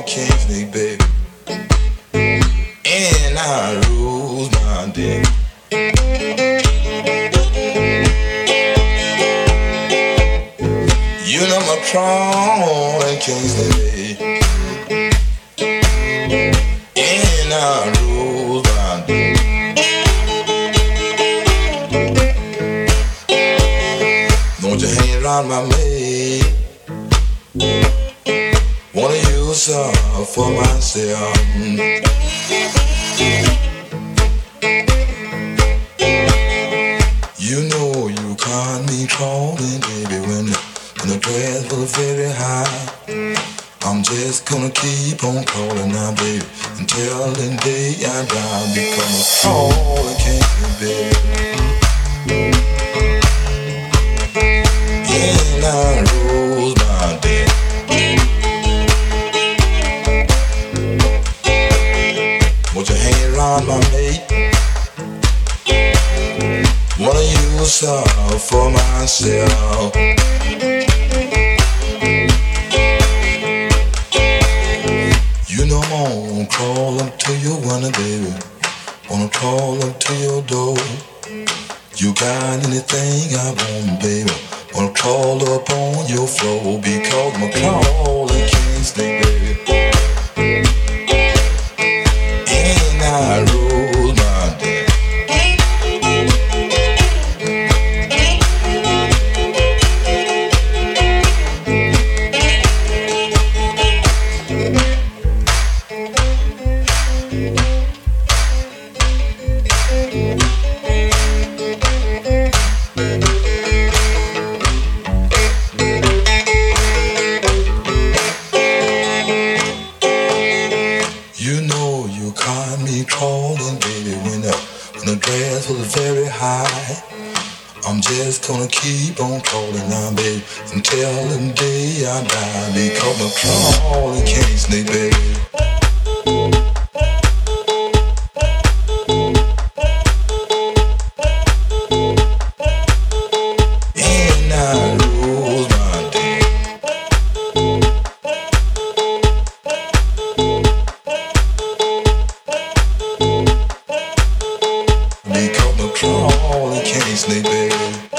can't sleep, baby. And I lose my day. You know my crawling can't sleep, and I lose my day. Don't you hang around my maid. Wanna use her for myself. You know you caught me crawling, baby, when the grass was very high. I'm just gonna keep on crawling now, baby, until the day I die. Because I'm crawling, can't baby. And I lose my day. Won't you hang around my mate? Wanna use her for myself. You know I'm gonna crawl up to your window, baby. Wanna crawl up to your door. You got anything I want, baby? Wanna crawl up on your floor. Because my crawling can't stay, baby. And I lose my day. You know you caught me crawling, baby, when the grass was very high. I'm just gonna keep on crawling now, baby, until the day I die. Because I'm crawling can't sleep, baby. And I lose my day. Because I'm crawling can't sleep, baby.